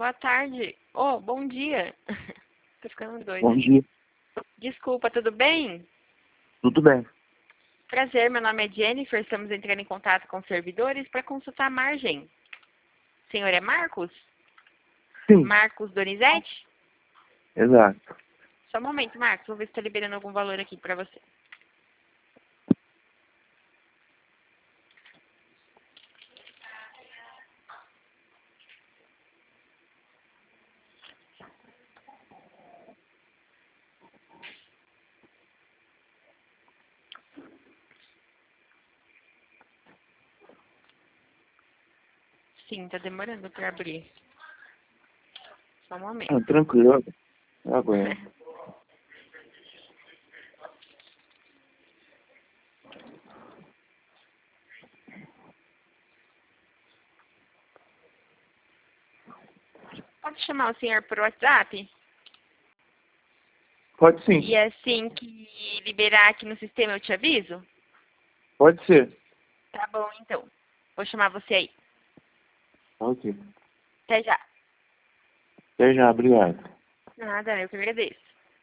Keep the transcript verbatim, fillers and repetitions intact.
Boa tarde. Oh, bom dia. Tô ficando doida. Bom dia. Desculpa, tudo bem? Tudo bem. Prazer, meu nome é Jennifer. Estamos entrando em contato com os servidores para consultar a margem. O senhor é Marcos? Sim, Marcos Donizete? exato. Só um momento, Marcos. Vou ver se está liberando algum valor aqui para você. Sim, tá demorando para abrir. Só um momento. Ah, tranquilo. Eu aguento. Pode chamar o senhor por WhatsApp? Pode sim. E assim que liberar aqui no sistema eu te aviso? Pode ser. Tá bom, então. Vou chamar você aí. Ok. Até já. Até já, obrigado. Nada, eu que agradeço.